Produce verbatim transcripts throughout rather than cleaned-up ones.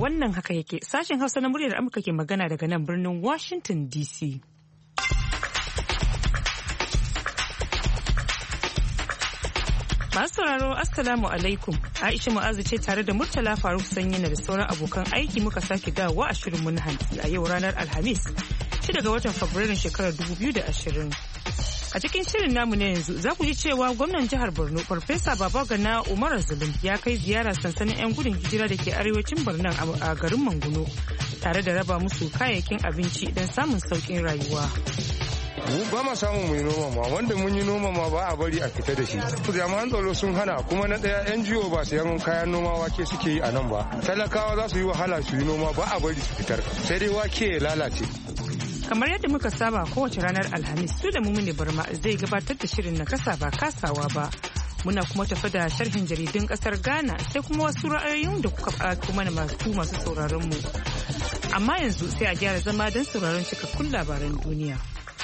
wannan haka yake. Sashen Hausa na muryar Amurka ke magana daga nan birnin Washington D C. Masu sauraro Assalamu alaikum. Aisha Mu'azu ce tare da Murtala Faruk Sanyina da sauran abokan aiki muka sake dawowa a shirin mun hantsi a yau ranar Alhamis, shida ga watan Fabrairun shekarar dubu biyu da ashirin. A cikin shirin namu na yanzu za ku ji cewa gwamnan jihar Borno Farfesa Babagana Umar Zulum ya kai ziyara sansanin 'yan gudun hijira da ke arewacin Borno a garin Manguno tare da raba musu kayayyakin abinci don samun sauƙin rayuwa. mu ba ma samun mu yi noma ma wanda mun yi noma ma ba a bari a fita da shi jami'an tsaro sun hana kuma na daya N G O ba su yan kayan noma wake suke yi a nan ba talakawa za su yi wahala su yi noma ba a bari su fitar sai dai wake ya lalace. Kamar yadda muka saba kowace ranar Alhamis su da Mumuni Barma zai gabatar da shirin na kasa ba kasawa ba. Muna kuma tafi da sharhin jaridun kasar Ghana sai kuma wasu ra'ayoyin da kuka kuma masu masu sauraron mu. Amma yanzu sai a gyara zama don sauraron cikakkun labaran duniya.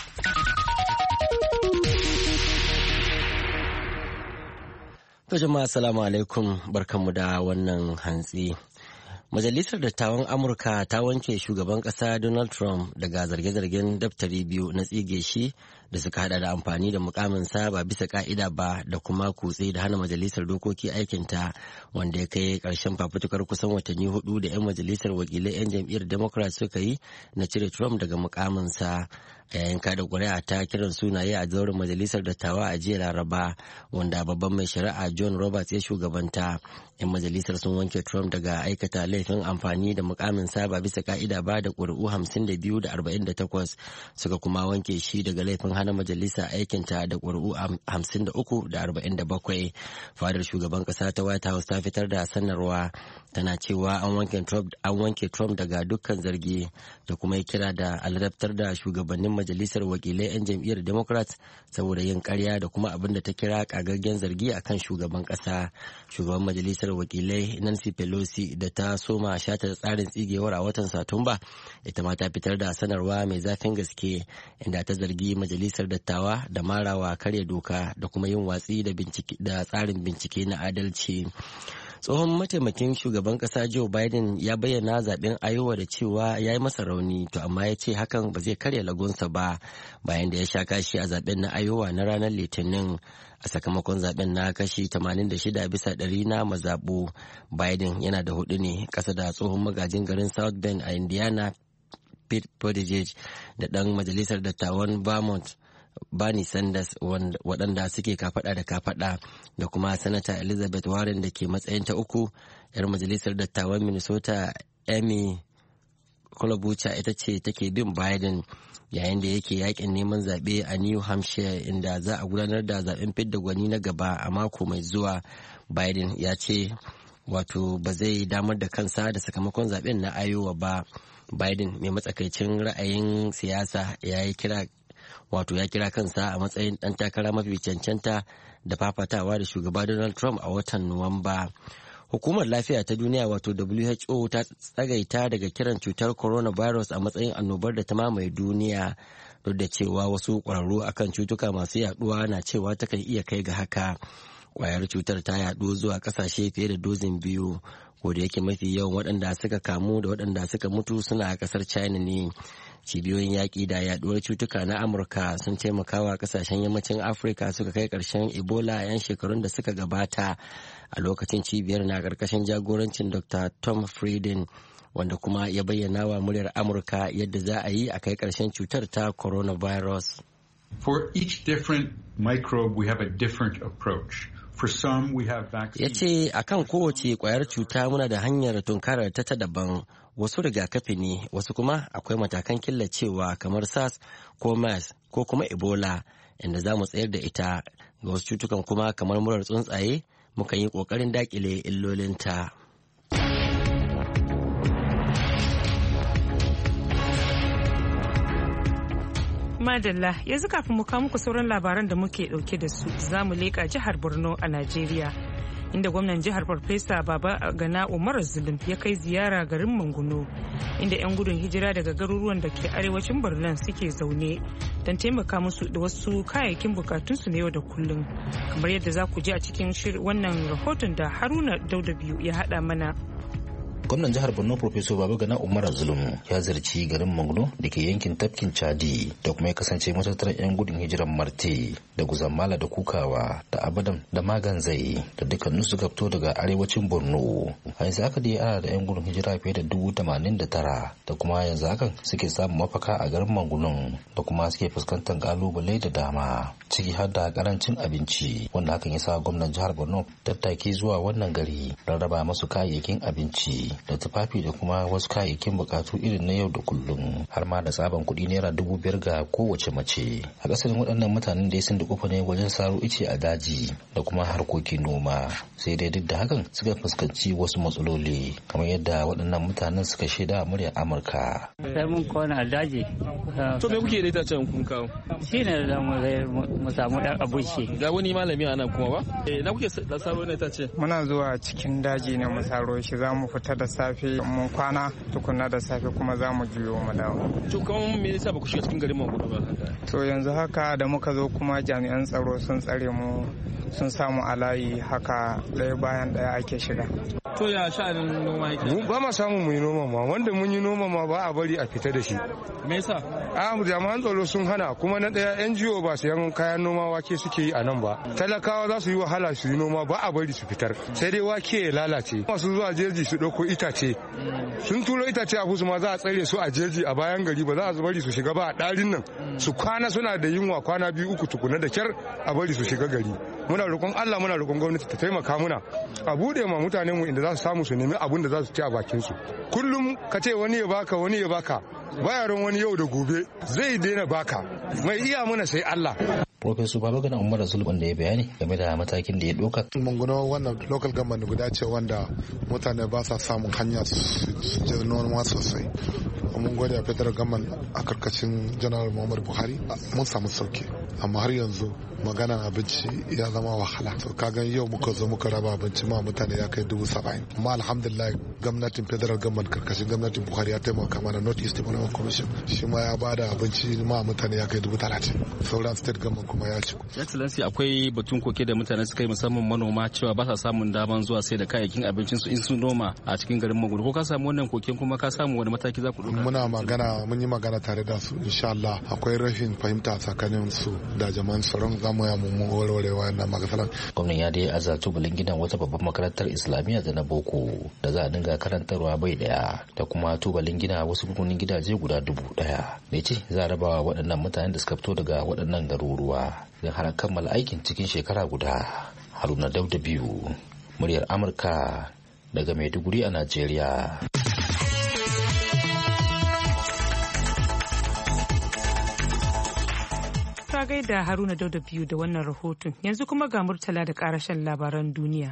To jama'a assalamu alaikum barkanmu da wannan hantsi. Majalisar Dattawan Amurka ta wanke shugaban kasa Donald Trump daga zarge-zargen daftari biyu na tsige shi da suka hada da amfani da mukaminsa ba bisa ka'ida ba da kuma kutse da hana majalisar dokoki aikinta wanda ya kai karshen fafutukar kusan watanni hudu da 'yan majalisar wakilai 'yan jam'iyyar Democrat suka yi na cire Trump daga mukaminsa. A yayin kada ƙuri'a ta kiran sunaye a zauren majalisar dattawa a jiya Laraba wanda babban mai shari'a John Roberts ya shugabanta. 'Yan majalisar sun wanke Trump daga aikata laifin amfani da mukamin sa ba bisa ka'ida ba da ƙuri'u hamsin da biyu da arba'in da takwas suka kuma wanke shi daga laifin hana majalisa aikinta da ƙuri'u hamsin da uku da arba'in da bakwai. Fadar shugaban ƙasa ta White House ta fitar da sanarwa tana cewa an wanke Trump an wanke Trump daga dukkan zargi da kuma ya kira da aladabtar da shugabannin majalisar wakilai 'yan jam'iyyar Democrats saboda yin karya da kuma abin da ta kira kagaggen zargi akan shugaban kasa. Shugaban majalisar wakilai Nancy Pelosi da ta soma shata tsarin tsigewar a watan Satumba ita ma ta fitar da sanarwa mai zafin gaske inda ta zargi majalisar dattawa da marawa karya doka da kuma yin watsi da tsarin bincike na adalci. Tsohon mataimakin shugaban kasa Joe Biden ya bayyana zaben Iowa da cewa ya yi masa rauni to amma ya ce hakan ba zai karya lagunsa ba bayan da ya sha kashi a zaben na Iowa na ranar Litinin. A sakamakon zaben na kashi tamanin da shida bisa ɗari na mazaɓu, Biden yana da hudu ne ƙasa da tsohon magajin garin South Bend a Indiana Pete Buttigieg da ɗan majalisar dattawan Vermont Bernie Sanders waɗanda suke kafada da kafada da kuma Sanata Elizabeth Warren da ke matsayin ta uku. 'Yar majalisar dattawan Minnesota Amy Klobuchar ita ce take bin Biden yayin da yake yakin neman zaɓe a New Hampshire inda za a gudanar da zaɓen fidda gwani na gaba a mako mai zuwa. Biden ya ce wato ba zai damar da kansa da sakamakon zaɓen na Iowa ba. Biden mai matsakaicin ra'ayin siyasa ya yi kira wato ya kira kansa a matsayin ɗan takara mafi cancanta da fafatawa da shugaba Donald Trump a watan Nuwamba. Hukumar Lafiya ta Duniya wato W H O ta tsagaita daga kiran cutar coronavirus a matsayin annobar da ta mamaye duniya duk da cewa wasu ƙwararru akan cutuka masu yaduwa na cewa takan iya kai ga haka. Kwayar cutar ta yaɗu zuwa ƙasashe fiye da dozin biyu, ko da yake mafi yawan waɗanda suka kamu da waɗanda suka mutu suna a ƙasar China ne. Cibiyoyin yaƙi da yaɗuwar cutuka na Amurka sun taimakawa ƙasashen yammacin Afirka suka kai ƙarshen Ebola a 'yan shekarun da suka gabata. A lokacin cibiyar na ƙarƙashin jagorancin Doctor Tom Frieden, wanda kuma ya bayyana wa muryar Amurka yadda za a yi a kai ƙarshen cutar ta coronavirus. For each different microbe we have a different approach. Ya ce a kan kowace kwayar cuta muna da hanyar tunkarar ta ta daban, wasu rigakafi ne, wasu kuma akwai matakan killacewa kamar SARS ko MERS ko kuma Ebola inda za mu tsayar da ita. Ga wasu cutukan kuma kamar murar tsuntsaye muka yi ƙoƙarin daƙile illolinta. Madalla, yanzu kafin mu kawo muku sauran labaran da muke dauke da su, za mu leƙa jihar Borno a Najeriya, inda gwamnan jihar Farfesa Babagana Umar Zulum ya kai ziyara garin Manguno, inda 'yan gudun hijira daga garuruwan da ke arewacin Borno suke zaune don taimaka musu da wasu kayayyakin bukatunsu na yau da kullum, kamar yadda za ku ji a cikin wannan rahoton da Haruna Dauda biyu ya haɗa mana. Gwamnan jihar Borno Professor Babagana Umar Zulum ya zarci garin Manguno da ke yankin tafkin Chadi da kuma ya kasance matattarar 'yan gudun hijiran Marte da Guzamala da Kukawa da Abadan da Maganzai da dukkanin su fito daga arewacin Borno. A yanzu haka dai ana da 'yan gudun hijira fiye da dubu tamanin da tara da kuma yanzu hakan suke samun mafaka a garin Mangunon da kuma suke fuskantar kalubale da dama ciki har da karancin abinci wanda hakan ya sa gwamnan jihar Borno tattaki zuwa wannan gari rarraba masu kayayyakin abinci da tufafi da kuma wasu kayayyakin bukatu irin na yau da kullum har ma da tsaban kuɗi naira dubu biyar ga kowace mace. A ƙasarin waɗannan mutanen da sun dukufa ne wajen saro ice a daji da kuma harkokin noma sai dai duk da hakan suka fuskanci wasu matsaloli kamar yadda waɗannan mutanen suka shaida a muryar Amurka. Sai mun kona a daji. To me kuke da ita can kun kawo? Shi ne da mu samu ɗan abinci. Ga wani malami a nan kuma ba? Eh na kuke da saro ne ta ce? Muna zuwa cikin daji ne mu saro shi za mu fita da safe mun kwana tukunna da safe kuma za mu juyo mu dawo. To kuma me yasa ba ku shiga cikin garin Manguno ba? To yanzu haka da muka zo kuma jami'an tsaro sun tsare mu sun samu alayi haka ɗaya bayan ɗaya ake shiga. To ya sha'anin noma yake? Mu ba ma samu mu yi noma ma wanda mun yi noma ma ba a bari a fita da shi. Me yasa? A jami'an tsaro sun hana kuma na ɗaya N G O ba su yan kayan noma wake suke yi a nan ba. Talakawa za su yi wahala su yi noma ba a bari su fitar. Sai dai wake ya lalace. Masu zuwa jeji su ɗauko itace. Sun turo itace a kusa ma za a tsare su a jeji a bayan gari ba za a bari su shiga ba a ɗarin nan. Su kwana suna da yunwa kwana biyu uku tukuna da kyar a bari su shiga gari. Muna roƙon Allah muna roƙon gwamnati ta taimaka muna a bude ma mutanen mu inda za su samu su nemi abin da za su ci a bakin su. Kullum ka ce wani ya baka wani ya baka bayaran wani yau da gobe zai daina baka mai iya mana sai Allah. Professor Babagana Umar Zulum da ya bayani game da matakin da ya ɗauka. Manguno wannan local government guda ce wanda mutane ba sa samun hanya su je noma sosai. Mun gode a federal government a karkashin General Muhammadu Buhari mun samu sauki amma har yanzu maganan abinci ya zama wahala. To kagan yau muka zo muka raba abinci ma mutane ya kai dubu saba'in. Amma alhamdulillah gwamnatin federal government karkashin gwamnatin Buhari ya taimaka mana North East Development Commission shi ma ya bada abinci ma mutane ya kai dubu talatin. Sauran state government kuma ya ci. Excellency akwai batun koke da mutane suka yi musamman manoma cewa ba sa samun daman zuwa sai da kayayyakin abincinsu in sun noma a cikin garin Manguno. Ko ka samu wannan koken kuma ka samu wani mataki za ku ɗauka? Muna magana mun yi magana tare da su insha Allah akwai rashin fahimta tsakanin su da jama'an tsaron zamu ya mu warware wannan magasalan. Gwamnan ya dai aza tubalin gidan wata babbar makarantar Islamiyya da na boko da za a dinga karantarwa bai daya da kuma tubalin gina wasu rukunin gidaje guda dubu daya. Da ce za a rabawa waɗannan mutanen da suka fito daga waɗannan garuruwa don har kammala aikin cikin shekara guda. Haruna Dauda biyu muryar Amurka daga Maiduguri a Najeriya. Ta gaida Haruna Dauda biyu da wannan rahoton. Yanzu kuma ga Murtala da karashen labaran duniya.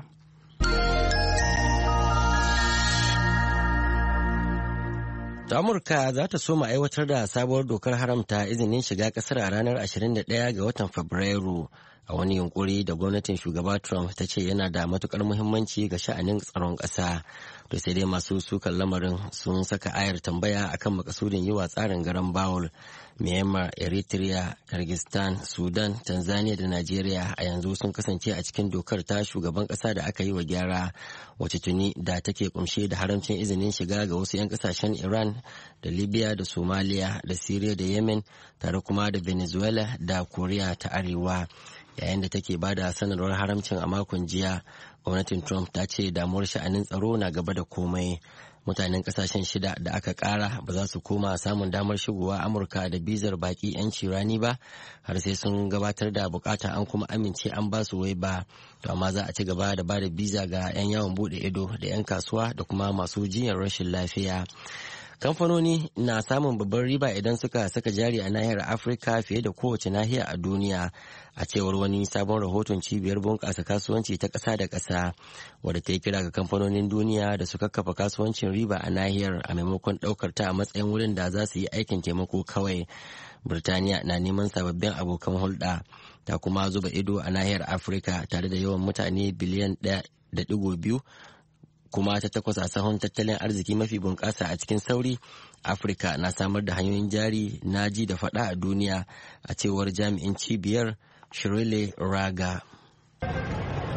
Amurka za ta soma aiwatar da sabuwar dokar haramta izinin shiga kasar a ranar ashirin da ɗaya ga watan Fabrairu a wani yunkuri da gwamnatin shugaba Trump ta ce yana da matukar muhimmanci ga sha'anin tsaron ƙasa. To sai dai masu sukan lamarin sun saka ayar tambaya akan makasudin yi wa tsarin garan bawul. Myanmar, Eritrea, Kyrgyzstan, Sudan, Tanzania da Najeriya a yanzu sun kasance a cikin dokar ta shugaban kasa da aka yi wa gyara wacce tuni da take kumshe da haramcin izinin shiga ga wasu 'yan kasashen Iran da Libya da Somalia da Syria da Yemen tare kuma da Venezuela da Korea ta Arewa. Yayin da take ba da sanarwar haramcin a makon jiya, gwamnatin Trump ta ce damuwar sha'anin tsaro na gaba da komai. Mutanen kasashen shida da aka kara ba za su koma samun damar shigowa Amurka da bizar baki 'yanci rani ba har sai sun gabatar da bukata an kuma amince an ba su wai ba. To amma za a ci gaba da ba da biza ga 'yan yawon bude ido da 'yan kasuwa da kuma masu jinyar rashin lafiya. Kamfanoni na samun babban riba idan suka saka jari a nahiyar Afirka fiye da kowace nahiya a duniya, a cewar wani sabon rahoton cibiyar bunƙasa kasuwanci ta ƙasa da ƙasa wadda ta yi kira ga kamfanonin duniya da su kakkafa kasuwancin riba a nahiyar a maimakon ɗaukar ta a matsayin wurin da za su yi aikin taimako kawai. Birtaniya na neman sababbin abokan hulɗa ta kuma zuba ido a nahiyar Afirka tare da yawan mutane biliyan ɗaya da ɗigo biyu. Kuma ta takwas a sahun tattalin arziki mafi bunƙasa a cikin sauri. Afirka na samar da hanyoyin jari na ji da faɗa a duniya, a cewar jami'in cibiyar Shirley Raga.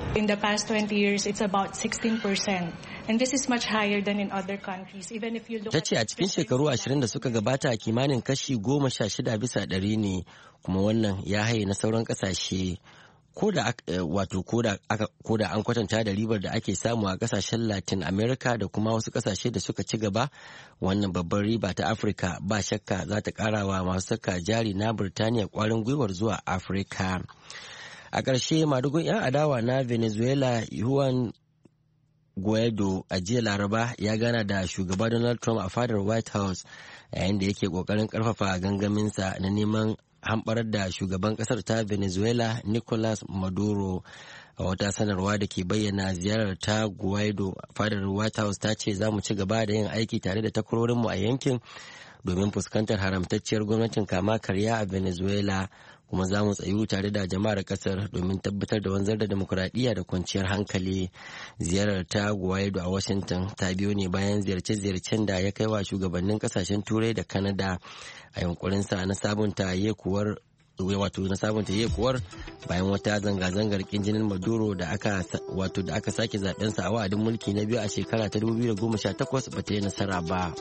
In the past twenty years, it's about sixteen percent. And this is much higher than in other countries. Even if you look Ta ce a cikin shekaru ashirin da suka gabata kimanin kashi goma sha shida bisa ɗari ne, kuma wannan ya haye na sauran ƙasashe. Ko da wato ko da an kwatanta da ribar da ake samu a kasashen Latin America da kuma wasu kasashe da suka ci gaba, wannan babbar riba ta Afirka ba shakka za ta karawa masu saka jari na Birtaniya kwarin gwiwar zuwa Afirka. A ƙarshe madugun 'yan adawa na Venezuela Juan Guaido a jiya Laraba ya gana da shugaba Donald Trump a fadar White House yayin da yake ƙoƙarin ƙarfafa gangaminsa na neman hamɓarar da shugaban ƙasar ta Venezuela Nicolas Maduro. A wata sanarwa da ke bayyana ziyarar ta Guaido, fadar White House ta ce za mu ci gaba da yin aiki tare da takwarorinmu a yankin domin fuskantar haramtacciyar gwamnatin kama karya a Venezuela, kuma za mu tsayu tare da jama'ar kasar domin tabbatar da wanzar da demokuraɗiyya da kwanciyar hankali. Ziyarar ta Guaido a Washington ta biyo ne bayan ziyarce-ziyarcen da ya kai wa shugabannin kasashen Turai da Canada a yunkurinsa na sabunta yekuwar wato na sabunta yekuwar bayan wata zanga-zangar kin jinin Maduro da aka wato da aka sake zaben sa a wa'adin mulki na biyu a shekara ta dubu biyu da goma sha takwas ba ta yi nasara ba.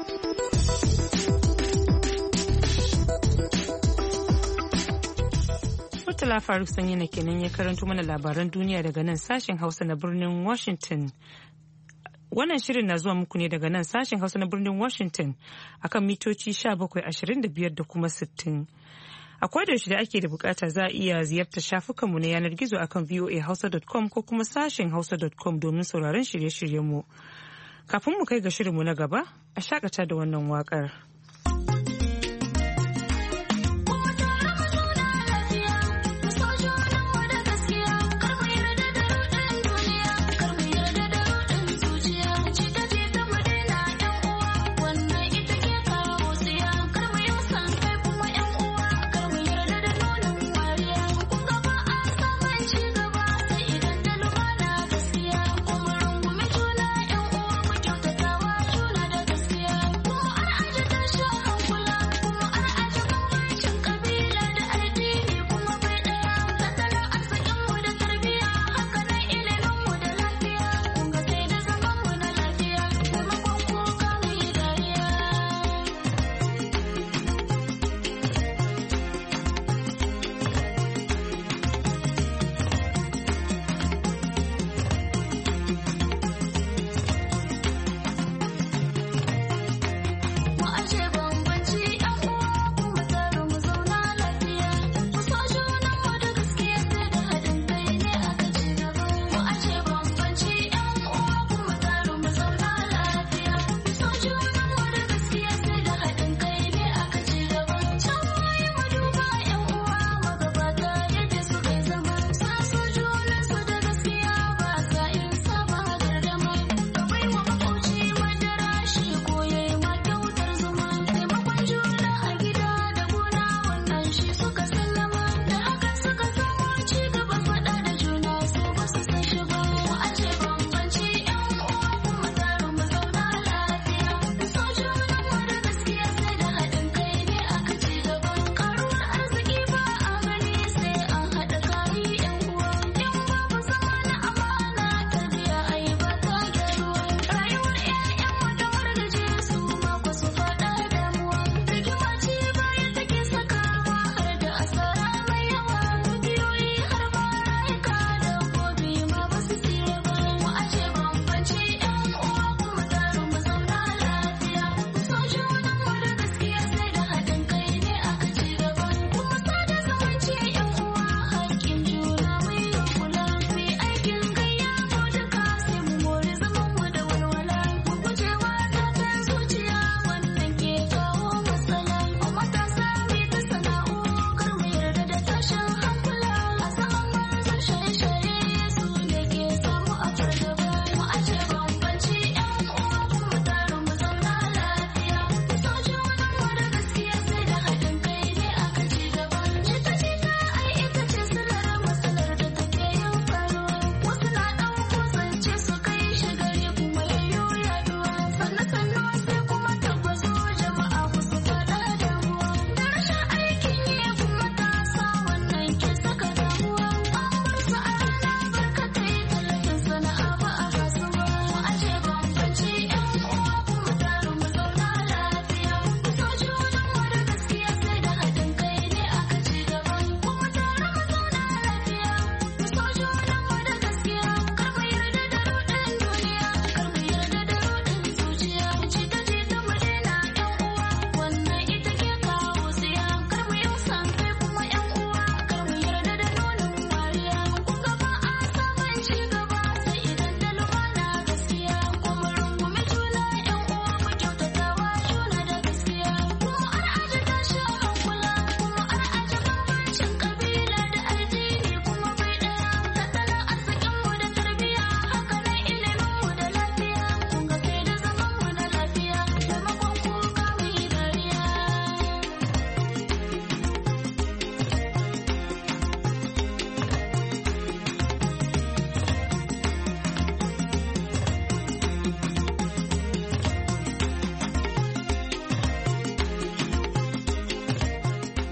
Murtala Faruk Sanyina kenan ya karanto mana labaran duniya daga nan sashen Hausa na birnin Washington. Wannan shirin na zuwa muku ne daga nan sashen Hausa na birnin Washington akan mitoci sha bakwai ashirin da biyar da kuma sittin. A kodayaushe da ake da bukata za a iya ziyartar shafukanmu na yanar gizo akan voa hausa dot com ko kuma sashen hausa dot com domin sauraron shirye-shiryenmu. Kafin mu kai ga shirinmu na gaba, a shakata da wannan waƙar.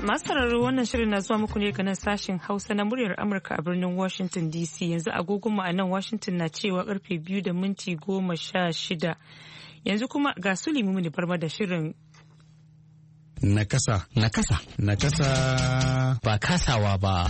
Masu sauraro wannan shirin na zuwa muku ne ga nan sashen Hausa na muryar Amurka a birnin Washington D C. Yanzu agogon mu a nan Washington na cewa karfe biyu da minti goma sha shida. Yanzu kuma ga su limuni barma da shirin Nakasa. Nakasa. Nakasa. Ba kasawa ba.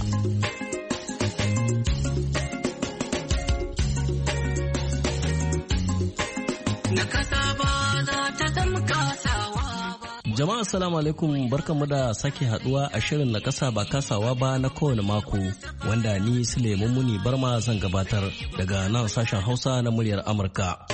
Nakasa ba za ta zama kasawa ba. Jama'a assalamu alaikum, barkanmu da sake haduwa a shirin na kasa ba kasawa ba na kowane mako wanda ni Suleiman Muni Barma zan gabatar daga nan sashen Hausa na muryar Amurka.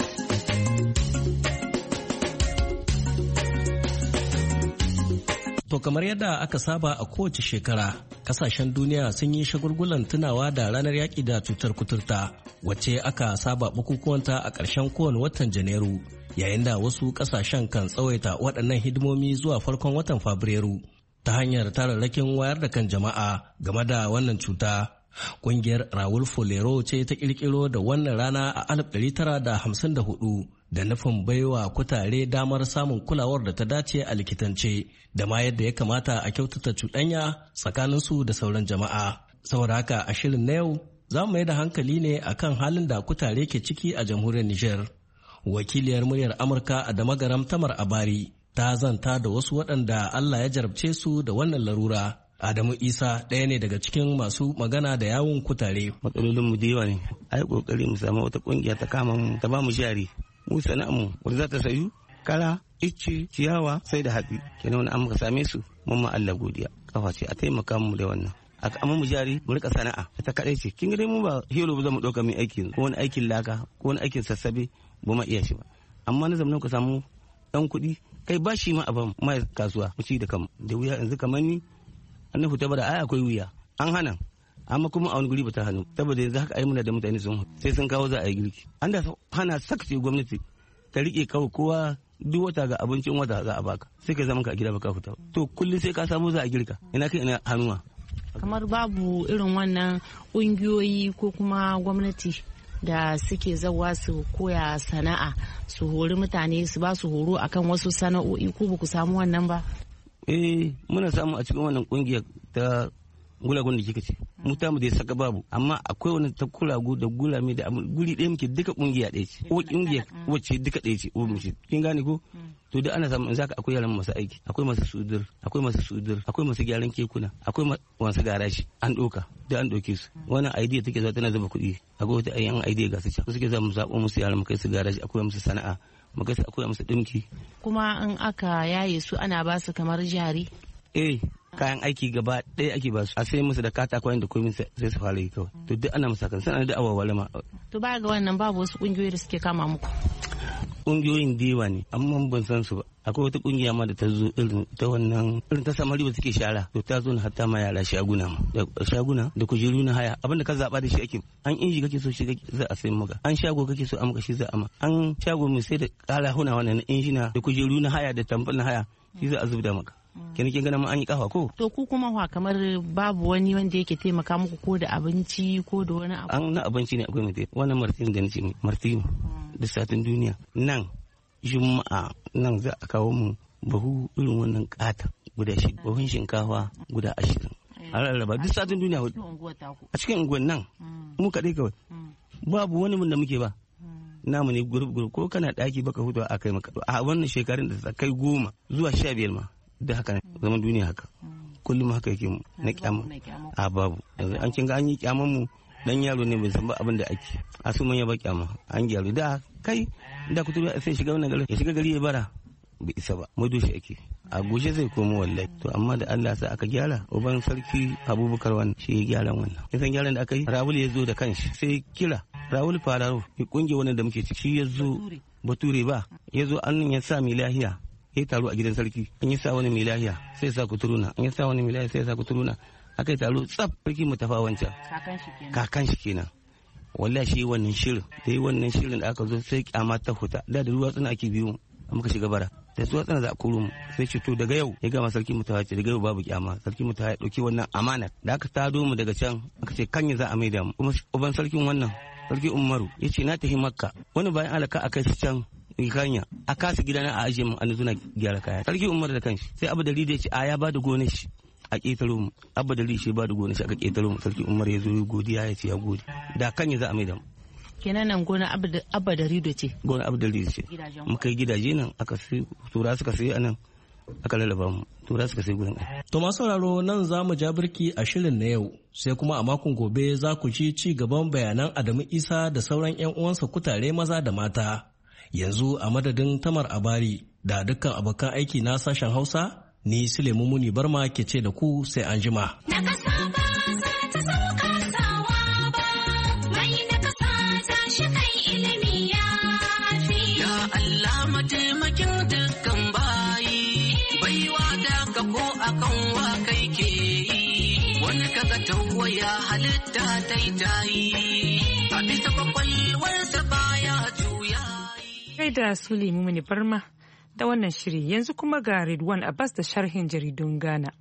To kamar yadda aka saba a kowace shekara, kasashen duniya sun yi shagulgulan tunawa da ranar yaƙi da cutar kuturta, wacce aka saba bukukuwanta a ƙarshen kowane watan Janairu, yayin da wasu kasashen kan tsawaita waɗannan hidimomi zuwa farkon watan Fabrairu ta hanyar tararrakin wayar da kan jama'a game da wannan cuta. Ƙungiyar Raoul Folero ce ta ƙirƙiro da wannan rana a alif ɗari tara da hamsin da hudu da nufin baiwa kutare damar samun kulawar da ta dace a likitance da ma yadda ya kamata a kyautata cuɗanya tsakaninsu da sauran jama'a. Saboda haka a shirin na yau za mu mai da hankali ne akan halin da kutare ke ciki a jamhuriyar Nijar. Wakiliyar muryar Amurka a Damagaram Tamar Abari ta zanta da wasu waɗanda Allah ya jarabce su da wannan larura. Adamu Isa ɗaya ne daga cikin masu magana da yawun kutare. Matsalolin mu da yawa ne. Ai kokari mu samu wata kungiya ta kama mu ta ba mu jari. Mu sana'ar mu wanda za ta sayu kara, icce, ciyawa sai da hatsi. Kenan wani an muka same su mun ma Allah godiya. Kafa ce a taimaka mu da wannan. Aka amma mu jari mu rika sana'a. Ta kadai ce. Kin ga dai mu ba hero ba za mu dauka mai aikin ko wani aikin laka ko wani aikin sassabe ba ma iya shi ba. Amma na zamanin ka samu dan kuɗi kai ba shi ma a ban mai kasuwa mu ci da kanmu. Da wuya yanzu kamar ni an nufi tabara ai akwai wuya an hana amma kuma a wani guri ba ta hannu saboda yanzu haka ai muna da mutane sun sai sun kawo za a yi girki an da hana sakce gwamnati ta rike kawo kowa duk wata ga abincin wata za a baka sai ka zama ka a gida baka fita to kullum sai ka samu za a girka ina kai ina hannuwa kamar babu irin wannan ƙungiyoyi ko kuma gwamnati da suke zawa su koya sana'a su hori mutane su ba su horo akan wasu sana'o'i ko ba ku samu wannan ba. Eh muna samu a cikin wannan kungiyar ta gulagun da kika ce mu ta mu da saka babu amma akwai wani ta kulagu da gulame da guri ɗaya muke duka kungiya ɗaya ce ko kungiya wacce duka ɗaya ce ko mu ce kin gane ko to da ana samu in zaka akwai yaran masu aiki akwai masu sudur akwai masu sudur akwai masu gyaran kekuna akwai masu garashi an doka da an doke su wannan idea take zuwa tana zuba kuɗi akwai wata ayyan idea ga su can suke za mu zaɓo musu yaran mu kai su garashi akwai musu sana'a mu kai su akwai musu dinki kuma in aka yaye su ana ba su kamar jari eh kayan aiki gaba ɗaya ake ba su a sai musu da katakwayen da komai sai su fara yi kawai to duk ana musa kan sanar da awawale ma to ba ga wannan babu wasu kungiyoyi da suke kama muku kungiyoyin dewa ne amma ban san su ba akwai wata kungiya ma da ta zo irin ta wannan irin ta samari ba suke shara to ta zo na hatta ma yara shaguna ma da shaguna da kujeru na haya abinda ka zaba da shi ake an inji kake so shi za a sai maka an shago kake so a maka shi za a ma an shago mai sai da kala huna wannan injina da kujeru na haya da tamfol na haya shi za a zubda maka kenan kin gana ma an yi kafa ko to ku kuma wa kamar babu wani wanda yake taimaka muku ko da abinci ko da wani abu an na abinci ne akwai mutum wannan martin da nace martin da satin duniya nan juma'a nan za a kawo mu bahu irin wannan kata guda shi bahun shinkafa guda ashirin a rarraba duk satin duniya a cikin unguwan nan mu kaɗai kawai babu wani mun da muke ba namu ne gurup gurup ko kana ɗaki baka hutu a kai maka a wannan shekarun da ta kai goma zuwa sha biyar ma da haka zaman duniya haka kullum haka yake mu na kyama a babu an kin ga an yi kyaman mu dan yaro ne bai san ba abin da ake a su manya ba kyama an gyaru da kai da kutu sai shiga wannan gari ya shiga gari ya bara bai isa ba mu doshi ake a goshe zai komo wallahi to amma da Allah sa aka gyara uban sarki Abubakar wannan shi ya gyara wannan kisan gyaran da aka yi Rawul ya zo da kanshi sai kira Rawul Fararo ya kunge wannan da muke ciki ya zo Bature ba ya zo annin ya sa mi lahiya ya taro a gidan sarki an yi sa wani mai lahiya sai sa kuturuna an yi sa wani mai lahiya sai sa kuturuna aka yi taro tsaf sarki mu tafa wancan kakan shi kenan wallahi shi wannan shirin da yi wannan shirin da aka zo sai kyama ta huta da da ruwa tsana ake biyu muka shiga bara da ruwa tsana za a koro mu sai ce to daga yau ya gama sarki mu tafa ce daga yau babu kyama sarki mu tafa ya dauki wannan amana da aka tado mu daga can aka ce kanya za a maida mu kuma uban sarkin wannan sarki Umaru ya ce na tafi Makka wani bayan alaka a kai shi can kanya a kasa gidana a ajiye mu an zuna gyara kaya sarki Umar da kanshi sai Abu Dalil ya ce a ya bada gonar shi a ƙetaro mu Abu Dalil shi bada gonar shi aka ƙetaro mu sarki Umar ya zo godiya ya ce ya gode da kanya za a mai da mu kenan nan gona Abu Dalil ce gona Abu Dalil ce muka yi gidaje nan aka sai tura suka sai anan aka lalaba mu tura suka sai gurin to masu sauraro nan za mu ja birki a shirin na yau sai kuma a makon gobe za ku ji ci gaban bayanan Adamu Isa da sauran 'yan uwansa kutare maza da mata yanzu a madadin Tamar Abari da dukkan abokan aiki na sashen Hausa ni Sulaimu Muni Barma ke ce da ku sai an jima. Ya halitta ta yi tayi a bisa kwakwalwarsa baya juya. Kai da Sulaimu Muni Barma da wannan shiri yanzu kuma ga Ridwan Abbas da sharhin jaridun Ghana.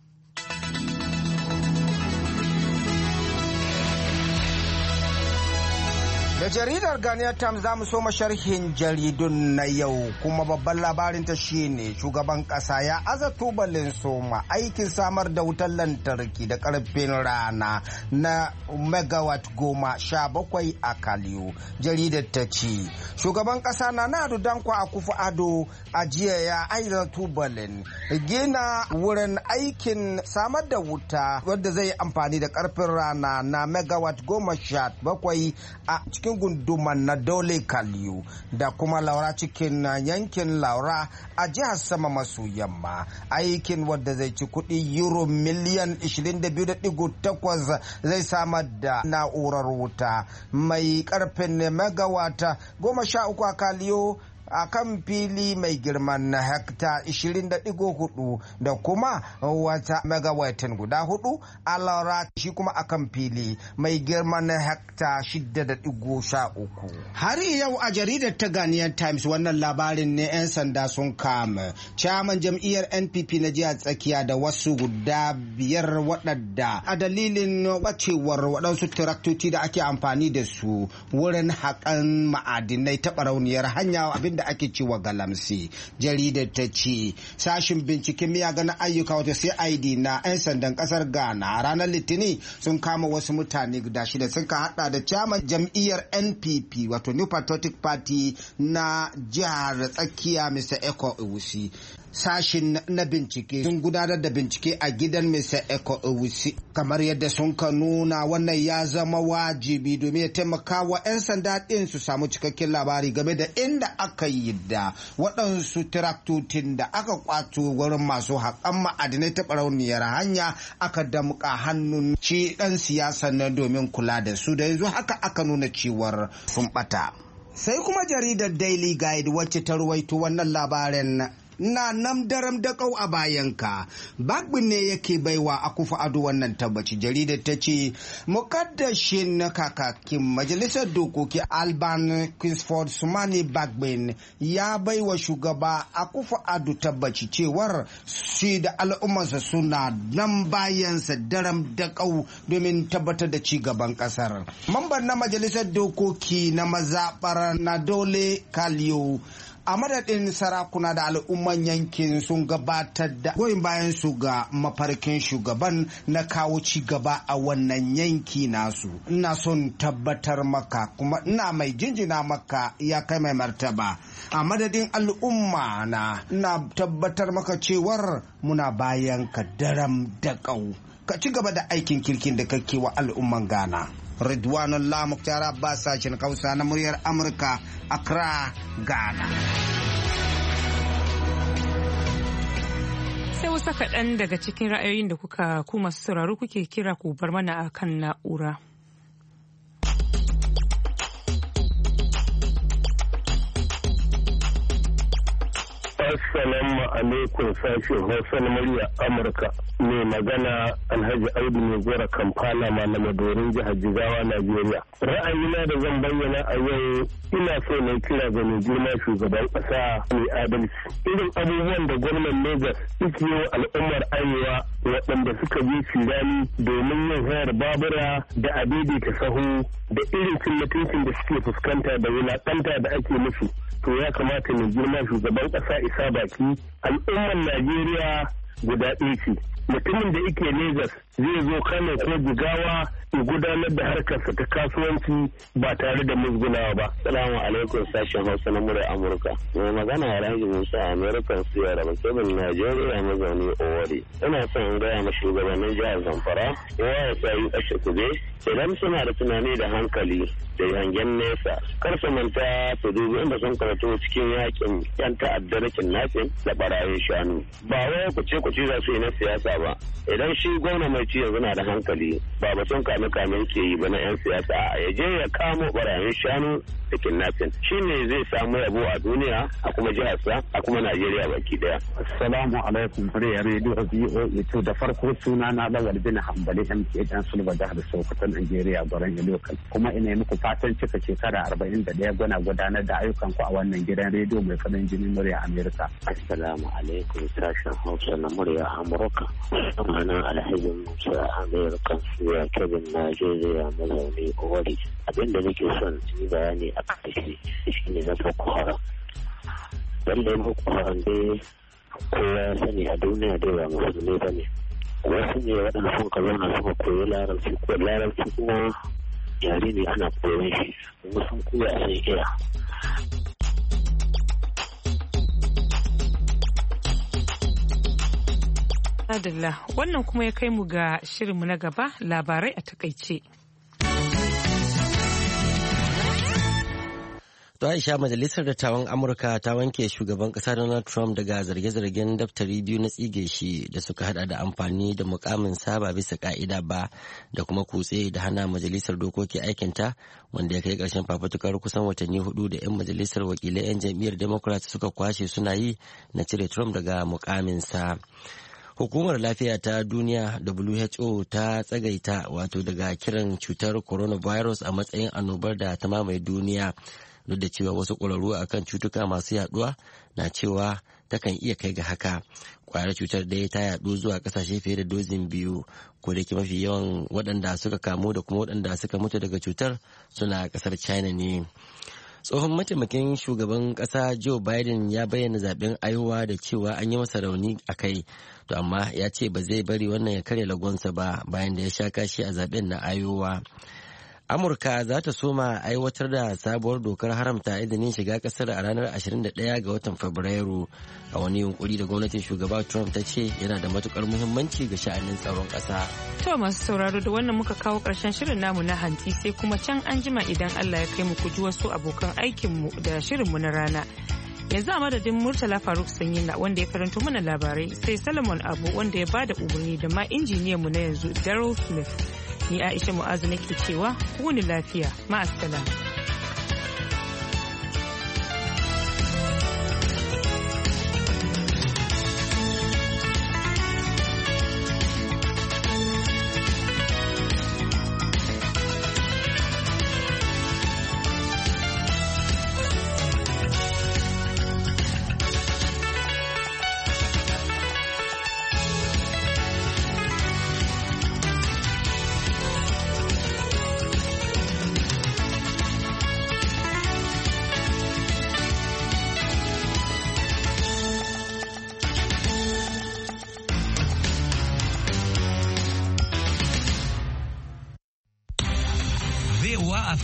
Da jaridar Ghanaian Times za mu so sharhin jaridun na yau kuma babban labarinta shine shugaban kasa ya aza tubalin soma aikin samar da wutar lantarki da karfin rana na megawatt goma sha bakwai a Kaliyo. Jaridar ta ce shugaban kasa na Nadu Dankwa Akufo-Addo a jiya ya aza tubalin gina wurin aikin samar da wuta wadda zai amfani da karfin rana na megawatt goma sha bakwai a cikin gunduman na Dole Kaliyo da kuma Laura cikin yankin Laura a jihar sama maso yamma. Aikin wadda zai ci kuɗi euro miliyan ishirin da biyu da ɗigo takwas zai samar da na'urar wuta mai ƙarfin megawata goma sha uku a Kaliyo a kan fili mai girman na hekta ishirin da ɗigo hudu da kuma wata megawattin guda hudu a Laura shi kuma a kan fili mai girman na hekta shida da ɗigo sha uku. Har yau a jaridar ta Ghanaian Times wannan labarin ne 'yan sanda sun kama chairman jam'iyyar N P P na jihar tsakiya da wasu guda biyar waɗanda a dalilin wacewar waɗansu tiraktoci da ake amfani da su wurin haƙan ma'adinai ta barauniyar hanya abin da ake cewa galamsi. Jaridar ta ce sashin binciken miyagun ayyuka wata C I D na 'yan sandan kasar Ghana ranar Litinin sun kama wasu mutane guda shida sun ka hada da chairman jam'iyyar N P P wato New Patriotic Party na jihar tsakiya Mister Eko Ewusi. Sashin na bincike sun gudanar da bincike a gidan Mister Eko Ewusi kamar yadda sun ka nuna wannan ya zama wajibi domin ya taimaka wa 'yan sanda ɗin su samu cikakken labari game da inda aka yi da waɗansu tiraktotin da aka kwato wurin masu haƙan ma'adinai ta ɓarauniyar hanya aka damƙa hannun ci ɗan siyasa nan domin kula da su da yanzu haka aka nuna cewar sun ɓata. Sai kuma jaridar Daily Guide wacce ta ruwaito wannan labarin na nam daram da kau a bayanka. Bagbin ne yake baiwa Akufo-Addo wannan tabbaci. Jaridar ta ce mukaddashin na kakakin majalisar dokoki Alban Kingsford Sumani Bagbin ya baiwa shugaba Akufo-Addo tabbaci cewar shi da al'ummarsa suna nan bayansa daram da kau domin tabbatar da ci gaban kasar. Mamban na majalisar dokoki na mazaɓar na Dole Kaliyo a madadin sarakuna da al'umman yankin sun gabatar da goyon bayan su ga mafarkin shugaban na kawo ci gaba a wannan yanki nasu. Ina son tabbatar maka kuma ina mai jinjina maka ya kai mai martaba a madadin al'umma na ina tabbatar maka cewar muna bayan ka daram da kau ka ci gaba da aikin kirkin da kake wa al'umman Ghana. Ridwanullah Mukhtar Abbas sashen Hausa na muryar Amurka, Accra, Ghana. Sai wasu kaɗan daga cikin ra'ayoyin da kuka ku masu sauraro kuke kira ku bar mana a kan na'ura. Assalamu alaikum sashen Hausa na muryar Amurka. mai magana Alhaji Audu mai gora Kampala malamadorin jihar Jigawa Najeriya. Ra'ayina da zan bayyana a yau ina so na kira ga mai girma shugaban ƙasa mai adalci. Irin abubuwan da gwamnan Lagos yake yi al'ummar Arewa waɗanda suka je cirani domin yin hayar babura da a daidaita sahu da irin cin mutuncin da suke fuskanta da wulaƙanta da ake musu. To ya kamata mai girma shugaban ƙasa isa baki al'ummar Najeriya guda ɗaya ce. Mutumin da yake Lagos zai zo Kano ko Jigawa ya gudanar da harkarsa ta kasuwanci ba tare da musgunawa ba. Salamu alaikum sashen Hausa na murar Amurka. Mai magana Alhaji Musa American Sierra Bakebin Najeriya mazauni Owari. Ina son in gaya ma shugabannin jihar Zamfara kowa ya sa yi ƙashe kube idan suna da tunani da hankali da hangen nesa kar su manta su dubi inda sun karatu cikin yakin yan ta'addar kidnapping da barayin shanu. Ba wai kuce kuce za su yi na siyasa ba. Idan shi gwamna mai ci yanzu na da hankali ba batun kame kame ke yi ba na yan siyasa a ya je ya kamo barayin shanu da kidnapping shi ne zai samu yabo a duniya a kuma jihar sa a kuma Najeriya baki daya. Assalamu alaikum fariya radio V O A to da farko suna na Lawal bin Hambali M K dan Sulba jihar Sokoto Najeriya Gwaran Ilokal kuma ina yi muku fatan cika shekara arba'in da ɗaya gwana gudanar da ayyukan ku a wannan gidan rediyo mai farin jinin murya Amerika. Assalamu alaikum sashen Hausa na murya Amurka. Sunana Alhaji Musa American Suya Kebin Najeriya mazauni Owari. Abinda nake son yi bayani a ƙarshe shi ne na Boko Haram. Lallai Boko Haram dai kowa ya sani a duniya dai ba musulmi ba ne. Wasu ne waɗanda sun ka zauna suka koyi larabci ko larabci kuma yare ne ana koyon shi kuma sun koya a sai iya. Adalla wannan kuma ya kai mu ga shirinmu na gaba labarai a takaice. To Aisha Majalisar Dattawan Amurka ta wanke shugaban kasa Donald Trump daga zarge-zargen daftari biyu na tsige shi da suka hada da amfani da mukamin ba bisa ka'ida ba da kuma kutse da hana majalisar dokoki aikinta wanda ya kai karshen fafutukar kusan watanni hudu da 'yan majalisar wakilai 'yan jam'iyyar Democrat suka kwashe suna yi na cire Trump daga mukaminsa. Hukumar lafiya ta duniya W H O ta tsagaita wato daga kiran cutar coronavirus a matsayin annobar da ta mamaye duniya duk da cewa wasu ƙwararru a kan cutuka masu yaduwa na cewa takan iya kai ga haka. Kwayar cutar dai ta yadu zuwa ƙasashe fiye da dozin biyu ko da ke mafi yawan waɗanda suka kamu da kuma waɗanda suka mutu daga cutar suna ƙasar China ne. Tsohon mataimakin shugaban ƙasa Joe Biden ya bayyana zaben Iowa da cewa an yi masa rauni a kai, to amma ya ce ba zai bari wannan ya karya lagonsa ba bayan da ya sha kashi a zaben na Iowa. Amurka za ta soma aiwatar da sabuwar dokar haramta izinin shiga kasar a ranar ashirin da ɗaya ga watan Fabrairu a wani yunkuri da gwamnatin shugaba Trump ta ce yana da matukar muhimmanci ga sha'anin tsaron ƙasa. To masu sauraro da wannan muka kawo ƙarshen shirin namu na hantsi sai kuma can an jima idan Allah ya kai mu ku ji wasu abokan aikinmu da shirinmu na rana. Yanzu a madadin Murtala Faruk Sanyina wanda ya karanto mana labarai sai Solomon Abu wanda ya bada umarni da ma injiniyanmu na yanzu Daryl Smith. Ni Aisha Mu'azu nake cewa wuni lafiya ma'assalam.